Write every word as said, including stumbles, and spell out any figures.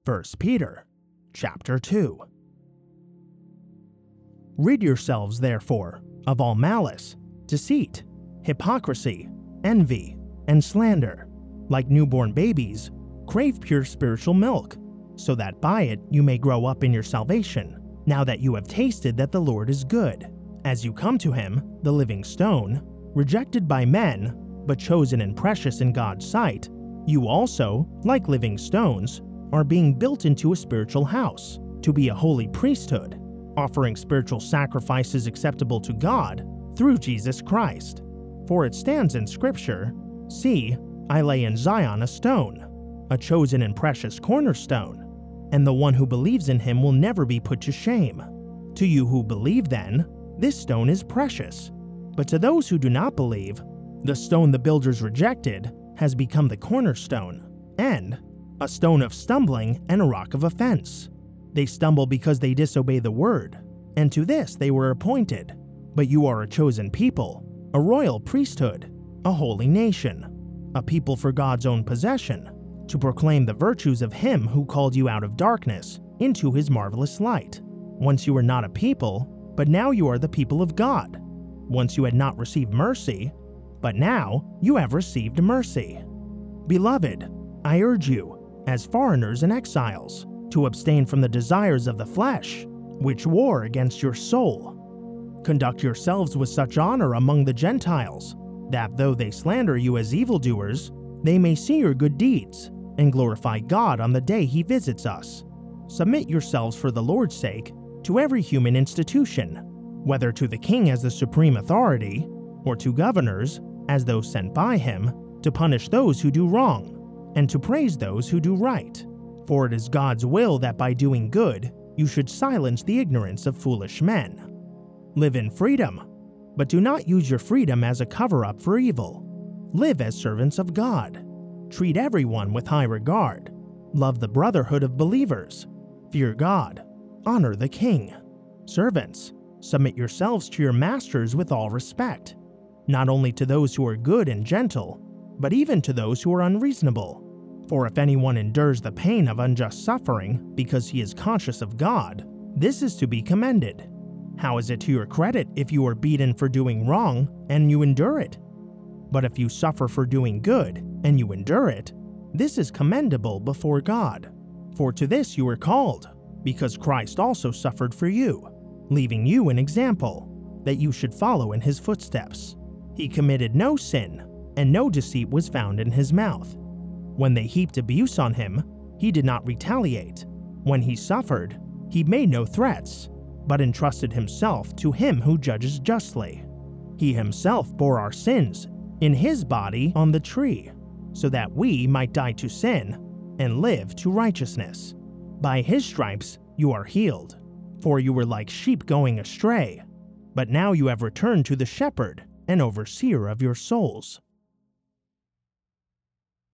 First Peter chapter two. Rid yourselves, therefore, of all malice, deceit, hypocrisy, envy, and slander. Like newborn babies, crave pure spiritual milk, so that by it you may grow up in your salvation, now that you have tasted that the Lord is good. As you come to him, the living stone, rejected by men, but chosen and precious in God's sight, you also, like living stones, are being built into a spiritual house, to be a holy priesthood, offering spiritual sacrifices acceptable to God through Jesus Christ. For it stands in Scripture, "See, I lay in Zion a stone, a chosen and precious cornerstone, and the one who believes in him will never be put to shame." To you who believe then, this stone is precious. But to those who do not believe, the stone the builders rejected has become the cornerstone, and a stone of stumbling and a rock of offense. They stumble because they disobey the word, and to this they were appointed. But you are a chosen people, a royal priesthood, a holy nation, a people for God's own possession, to proclaim the virtues of him who called you out of darkness into his marvelous light. Once you were not a people, but now you are the people of God. Once you had not received mercy, but now you have received mercy. Beloved, I urge you, as foreigners and exiles, to abstain from the desires of the flesh, which war against your soul. Conduct yourselves with such honor among the Gentiles, that though they slander you as evildoers, they may see your good deeds and glorify God on the day he visits us. Submit yourselves for the Lord's sake to every human institution, whether to the king as the supreme authority, or to governors as those sent by him, to punish those who do wrong, and to praise those who do right. For it is God's will that by doing good, you should silence the ignorance of foolish men. Live in freedom, but do not use your freedom as a cover-up for evil. Live as servants of God. Treat everyone with high regard. Love the brotherhood of believers. Fear God. Honor the king. Servants, submit yourselves to your masters with all respect, not only to those who are good and gentle, but even to those who are unreasonable. For if anyone endures the pain of unjust suffering because he is conscious of God, this is to be commended. How is it to your credit if you are beaten for doing wrong and you endure it? But if you suffer for doing good and you endure it, this is commendable before God. For to this you were called, because Christ also suffered for you, leaving you an example, that you should follow in his footsteps. He committed no sin, and no deceit was found in his mouth. When they heaped abuse on him, he did not retaliate. When he suffered, he made no threats, but entrusted himself to him who judges justly. He himself bore our sins in his body on the tree, so that we might die to sin and live to righteousness. By his stripes you are healed, for you were like sheep going astray, but now you have returned to the shepherd and overseer of your souls.